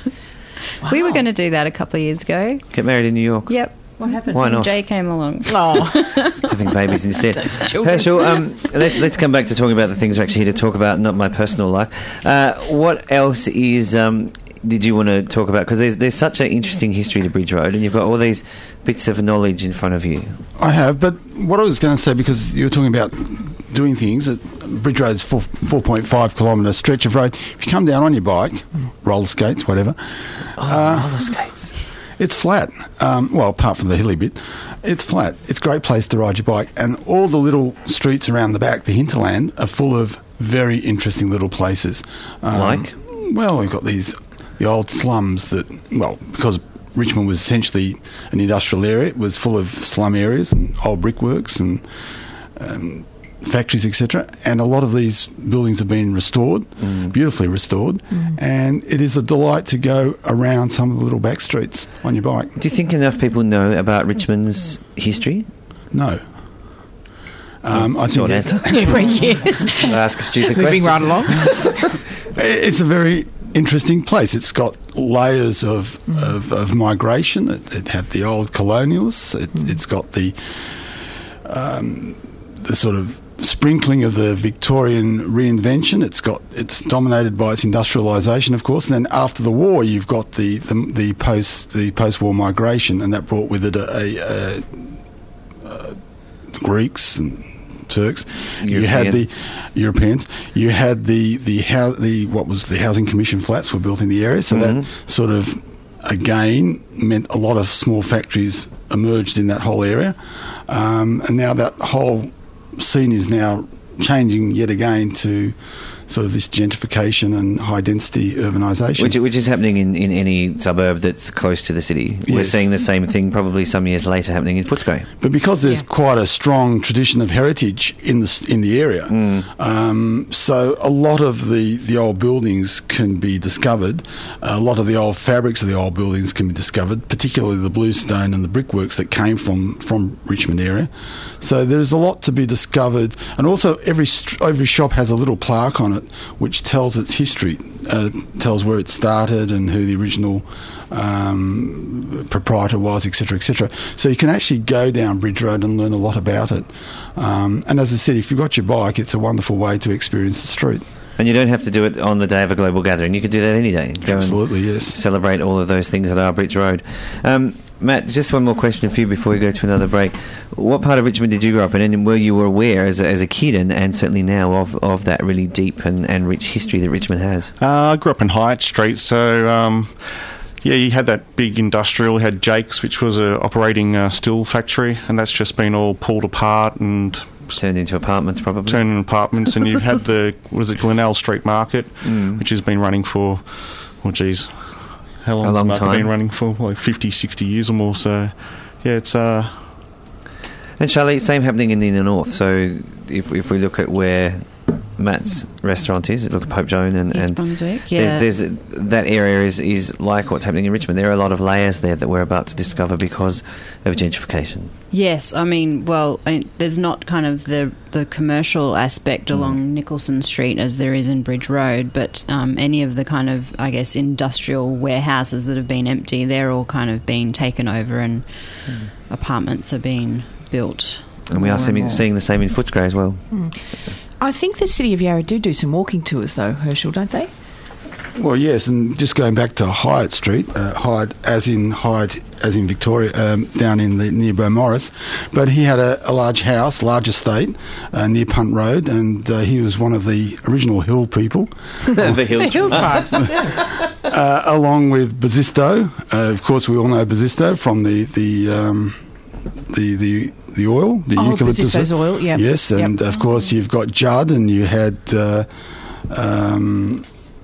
We were Wow. going to do that a couple of years ago. Get married in New York. Yep. What happened? Why not? Jay came along. Oh, Having babies instead. children. Herschel, um, let, let's come back to talking about the things we're actually here to talk about, not my personal life. Uh, what else is um, did you want to talk about? Because there's there's such an interesting history to Bridge Road, and you've got all these bits of knowledge in front of you. I have, but what I was going to say, because you were talking about doing things, at Bridge Road's four, 4.5 kilometre stretch of road. If you come down on your bike, roller skates, whatever, Oh, roller skates. it's flat. Um, well, apart from the hilly bit, it's flat. It's a great place to ride your bike. And all the little streets around the back, the hinterland, are full of very interesting little places. Um, Like? Well, we've got these, the old slums that, well, because Richmond was essentially an industrial area, it was full of slum areas and old brickworks and um, factories, et cetera. And a lot of these buildings have been restored, beautifully restored, and it is a delight to go around some of the little back streets on your bike. Do you think enough people know about Richmond's history? No. Um, I think Short it- answer. yes. I'll ask a stupid Moving question. right along. it's a very interesting place. It's got layers of of, of migration. It, it had the old colonialists. It, It's got the um, the sort of sprinkling of the Victorian reinvention. It's got it's dominated by its industrialisation, of course. And then after the war, you've got the the, the post the post war migration, and that brought with it a, a, a, a Greeks and Turks. You had the Europeans. You had the the how the what was the housing commission flats were built in the area, so Mhm. that sort of again meant a lot of small factories emerged in that whole area. Um, and now that whole scene is now changing yet again to sort of this gentrification and high density urbanisation. Which, which is happening in, in any suburb that's close to the city. Yes. We're seeing the same thing probably some years later happening in Footscray. But because there's yeah. quite a strong tradition of heritage in the in the area, mm. um, so a lot of the, the old buildings can be discovered. A lot of the old fabrics of the old buildings can be discovered, particularly the bluestone and the brickworks that came from, from Richmond area. So there's a lot to be discovered, and also every every shop has a little plaque on it which tells its history, uh, tells where it started and who the original um, proprietor was, et cetera, et cetera. So you can actually go down Bridge Road and learn a lot about it. Um, and as I said, if you've got your bike, it's a wonderful way to experience the street. And you don't have to do it on the day of a global gathering. You could do that any day. Go Absolutely, yes. Celebrate all of those things that are Bridge Road. Um, Matt, just one more question for you before we go to another break. What part of Richmond did you grow up in, and were you aware as a, as a kid and, and certainly now of, of that really deep and, and rich history that Richmond has? Uh, I grew up in Hyatt Street, so... Um Yeah, you had that big industrial. You had Jake's, which was a operating uh, steel factory, and that's just been all pulled apart and turned into apartments, probably. Turned into apartments, and you've had the was it Glenelg Street Market, mm. which has been running for, oh geez, how long a has long the market time. been running for? Like fifty, sixty years or more. So, yeah, it's. Uh, and Charlie, same happening in the inner north. So, if if we look at where Matt's restaurant is, look at Pope Joan and, East and Brunswick, yeah. There's, there's that area is, is like what's happening in Richmond. There are a lot of layers there that we're about to discover because of gentrification. Yes, I mean, well, I mean, there's not kind of the the commercial aspect along mm. Nicholson Street as there is in Bridge Road, but um, any of the kind of, I guess, industrial warehouses that have been empty, they're all kind of being taken over and mm. apartments are being built. And we are seeing, seeing the same in Footscray as well. Mm. I think the City of Yarra do do some walking tours, though, Herschel, don't they? Well, yes, and just going back to Hyatt Street, uh, Hyatt as in Hyatt as in Victoria, um, down in the near Beaumaris, but he had a, a large house, large estate uh, near Punt Road, and uh, he was one of the original hill people. the hill, the hill tribes. yeah. uh, along with Basisto. Uh, of course, we all know Basisto from the the um, the the. The oil, the oh, eucalyptus oil, yeah. Yes, and yep. of course you've got Judd, and you had uh, um,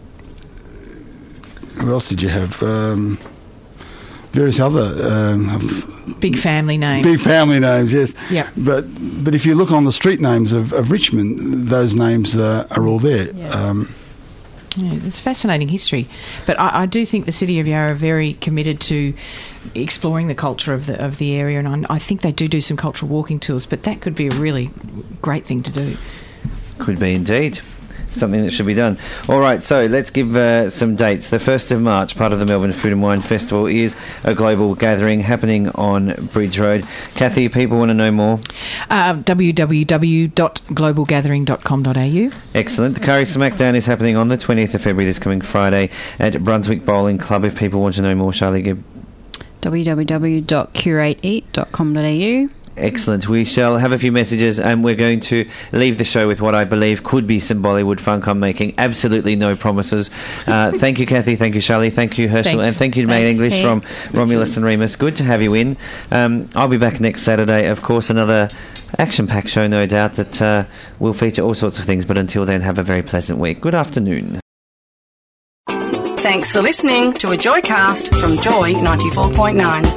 who else did you have? Um, various other um, big family names. Big family names, yes. Yeah. But but if you look on the street names of, of Richmond, those names uh, are all there. Yeah. Um, Yeah, it's fascinating history, but I, I do think the City of Yarra are very committed to exploring the culture of the of the area, and I, I think they do do some cultural walking tours. But that could be a really great thing to do. Could be indeed. Something that should be done. All right, so let's give uh, some dates. The first of March, part of the Melbourne Food and Wine Festival, is a global gathering happening on Bridge Road. Kathy, people want to know more? Uh, w w w dot global gathering dot com dot a u. Excellent. The Curry Smackdown is happening on the twentieth of February, this coming Friday, at Brunswick Bowling Club. If people want to know more, Charlie Gibb. w w w dot curate eat dot com dot a u. Excellent. We shall have a few messages, and we're going to leave the show with what I believe could be some Bollywood funk. I'm making absolutely no promises. Uh, thank you, Kathy. Thank you, Charlie. Thank you, Herschel. Thanks. And thank you, Made English, Pete. from Romulus and Remus. Good to have you in. Um, I'll be back next Saturday. Of course, another action-packed show, no doubt, that uh, will feature all sorts of things. But until then, have a very pleasant week. Good afternoon. Thanks for listening to a Joycast from Joy ninety-four point nine.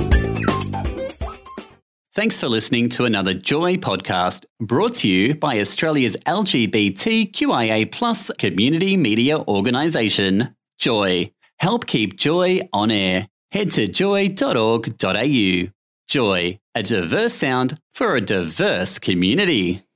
Thanks for listening to another Joy podcast brought to you by Australia's L G B T Q I A plus community media organisation, Joy. Help keep Joy on air. Head to joy dot org dot a u. Joy, a diverse sound for a diverse community.